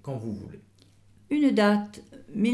quand vous voulez. Une date,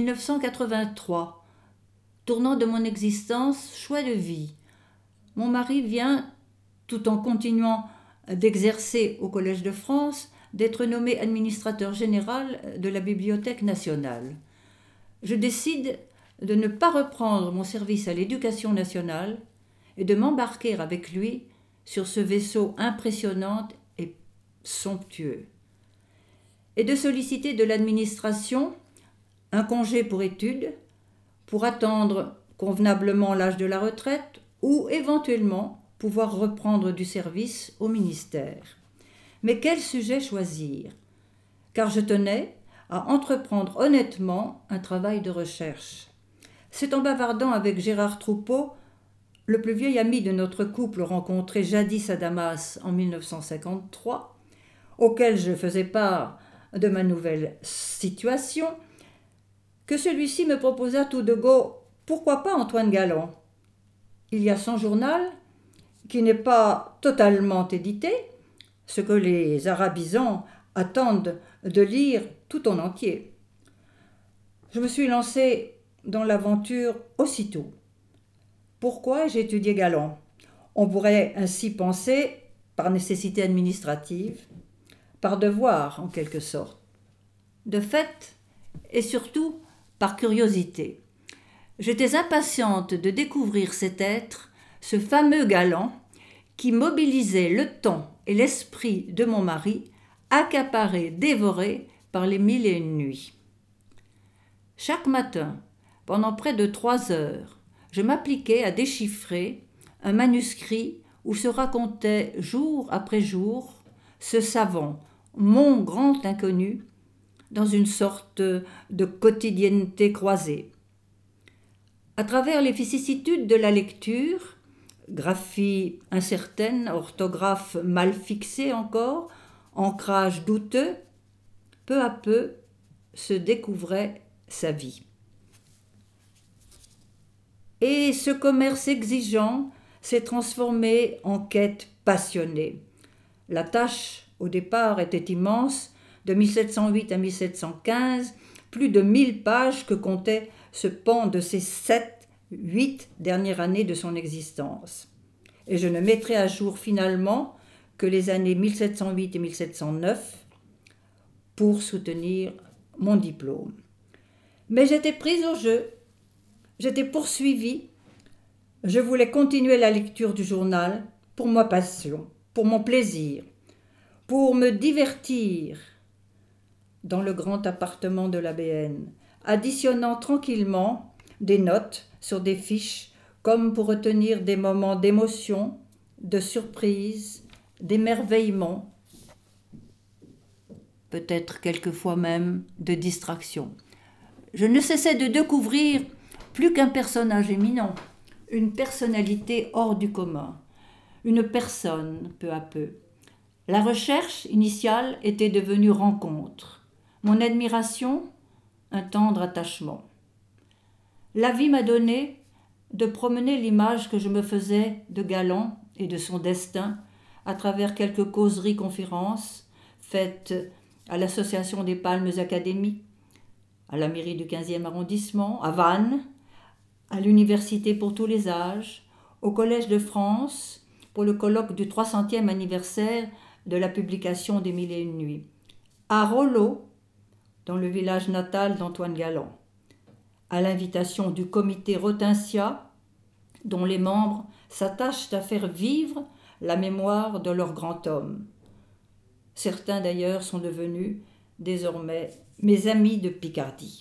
1983, tournant de mon existence, choix de vie. Mon mari vient, tout en continuant d'exercer au Collège de France, d'être nommé administrateur général de la Bibliothèque nationale. Je décide de ne pas reprendre mon service à l'Éducation nationale et de m'embarquer avec lui sur ce vaisseau impressionnant et somptueux, et de solliciter de l'administration un congé pour études, pour attendre convenablement l'âge de la retraite ou éventuellement pouvoir reprendre du service au ministère. Mais quel sujet choisir? Car je tenais à entreprendre honnêtement un travail de recherche. C'est en bavardant avec Gérard Troupeau, le plus vieil ami de notre couple rencontré jadis à Damas en 1953, auquel je faisais part de ma nouvelle situation, que celui-ci me proposa tout de go « Pourquoi pas Antoine Galland ?» Il y a son journal, qui n'est pas totalement édité, ce que les arabisants attendent de lire tout en entier. Je me suis lancée dans l'aventure aussitôt. Pourquoi j'ai étudié Galland? On pourrait ainsi penser par nécessité administrative, par devoir en quelque sorte. De fait, et surtout par curiosité. J'étais impatiente de découvrir cet être, ce fameux Galland, qui mobilisait le temps et l'esprit de mon mari, accaparé, dévoré par les 1001 nuits. Chaque matin, pendant près de 3 heures, je m'appliquais à déchiffrer un manuscrit où se racontait jour après jour ce savant, mon grand inconnu, dans une sorte de quotidienneté croisée. À travers les vicissitudes de la lecture, graphie incertaine, orthographe mal fixée encore, ancrage douteux, peu à peu se découvrait sa vie. Et ce commerce exigeant s'est transformé en quête passionnée. La tâche, au départ, était immense, de 1708 à 1715, plus de 1000 pages que comptait ce pan de ces 7-8 dernières années de son existence. Et je ne mettrai à jour finalement que les années 1708 et 1709 pour soutenir mon diplôme. Mais j'étais prise au jeu, j'étais poursuivie, je voulais continuer la lecture du journal pour ma passion, pour mon plaisir, pour me divertir dans le grand appartement de l'ABN, additionnant tranquillement des notes sur des fiches comme pour retenir des moments d'émotion, de surprise, d'émerveillement, peut-être quelquefois même de distraction. Je ne cessais de découvrir plus qu'un personnage éminent, une personnalité hors du commun, une personne peu à peu. La recherche initiale était devenue rencontre, mon admiration, un tendre attachement. La vie m'a donné de promener l'image que je me faisais de Galland et de son destin à travers quelques causeries-conférences faites à l'Association des Palmes Académies, à la mairie du 15e arrondissement, à Vannes, à l'Université pour tous les âges, au Collège de France pour le colloque du 300e anniversaire de la publication des 1001 nuits, à Rollo, dans le village natal d'Antoine Galland, à l'invitation du comité Rotinsia, dont les membres s'attachent à faire vivre la mémoire de leur grand homme. Certains d'ailleurs sont devenus désormais mes amis de Picardie.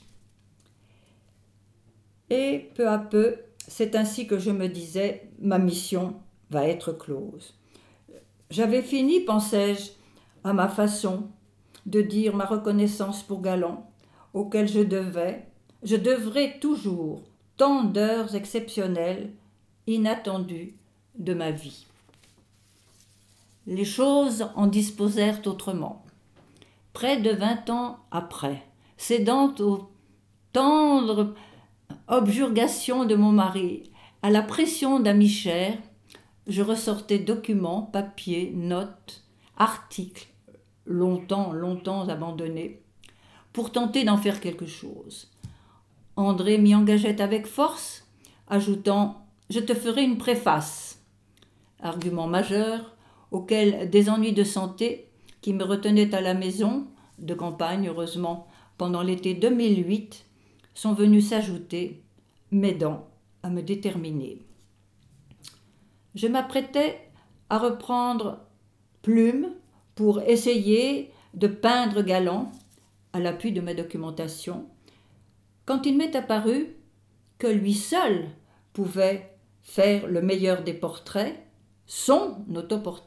Et peu à peu, c'est ainsi que je me disais, ma mission va être close. J'avais fini, pensais-je, à ma façon, de dire ma reconnaissance pour Galland, auquel je devrais toujours tant d'heures exceptionnelles, inattendues de ma vie. Les choses en disposèrent autrement. Près de 20 ans après, cédant aux tendres objurgations de mon mari, à la pression d'amis chers, je ressortais documents, papiers, notes, articles, longtemps abandonnés, pour tenter d'en faire quelque chose. André m'y engageait avec force, ajoutant « Je te ferai une préface », argument majeur auquel des ennuis de santé qui me retenaient à la maison, de campagne heureusement, pendant l'été 2008, sont venus s'ajouter, m'aidant à me déterminer. Je m'apprêtais à reprendre plume pour essayer de peindre galant, à l'appui de ma documentation, quand il m'est apparu que lui seul pouvait faire le meilleur des portraits, son autoportrait.